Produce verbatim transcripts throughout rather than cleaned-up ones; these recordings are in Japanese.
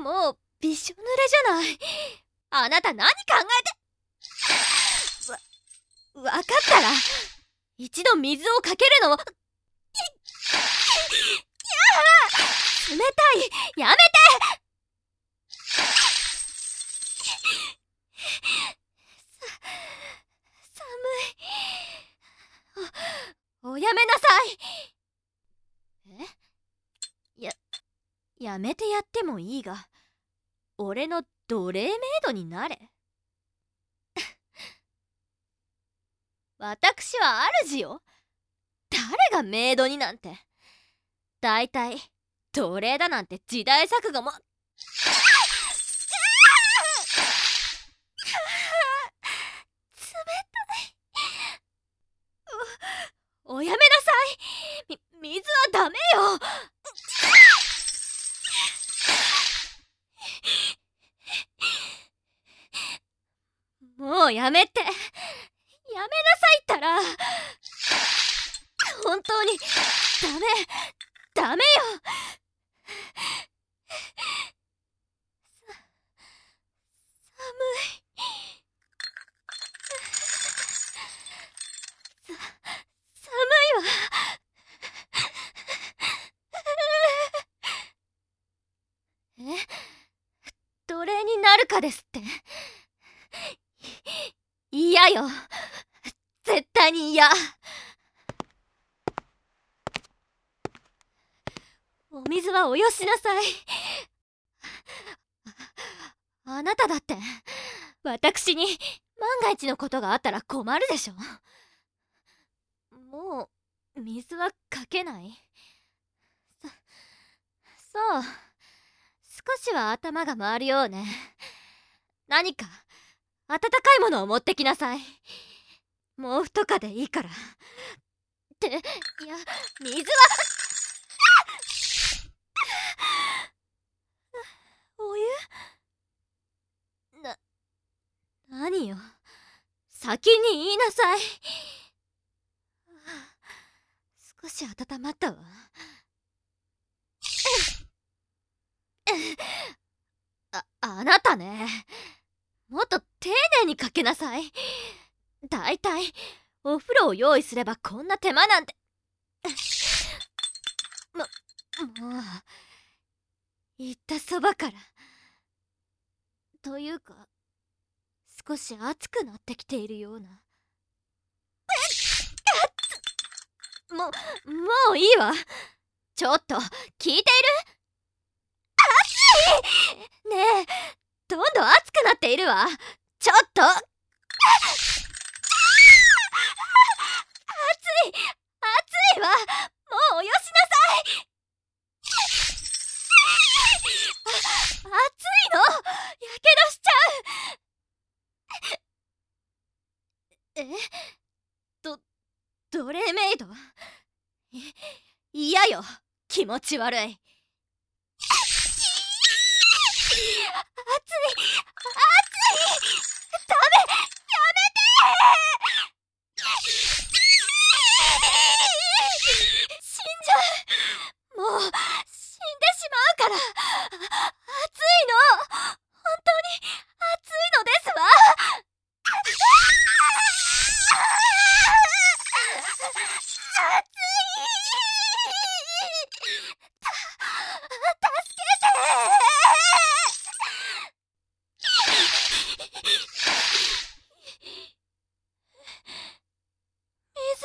もうびしょ濡れじゃない。あなた何考えて。わ、わかったら一度水をかけるのを。やあ、冷たい。やめて。さ、寒い。お、おやめなさい。え？や、やめてやってもいいが、俺の奴隷メイドになれ。私は主よ。誰がメイドになんて。だいたい奴隷だなんて時代錯誤も。冷たい。お、おやめなさい。み、水はダメよ。もうやめて。やめなさいったら。本当にダメ、ダメよ。さ、寒い。さ、寒いわ。え？奴隷になるかですって？嫌よ。絶対に嫌。お水はおよしなさい。あ、あなただって私に万が一のことがあったら困るでしょ。もう水はかけない。そ、そう少しは頭が回るようね。何か温かいものを持ってきなさい。毛布とかでいいから。って、いや、水は。お湯？な、何よ。先に言いなさい。少し温まったわ。あ、あなたね。もっと丁寧にかけなさい。だいたいお風呂を用意すればこんな手間なんて。も、もう言ったそばから。というか少し熱くなってきているような。も、もういいわ。ちょっと聞いている？熱い！ねえ、どんどん熱くなっているわ。ちょっと。熱い、熱いわ。もうおよしなさい。熱いの。やけどしちゃう。え？ど、奴隷メイド？え、嫌よ。気持ち悪い。熱い、熱い。ダメ、やめて。死んじゃう。もう死んでしまうから。熱いの。本当に熱いのですわ。熱い。た、助けて。水？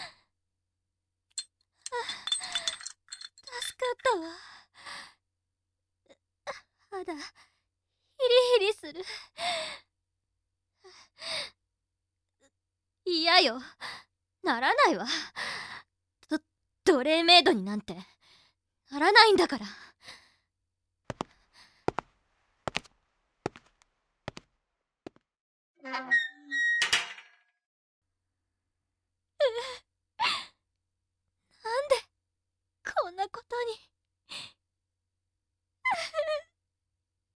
助かったわ。肌ヒリヒリする。嫌よ。ならないわ。ど、奴隷メイドになんてならないんだから。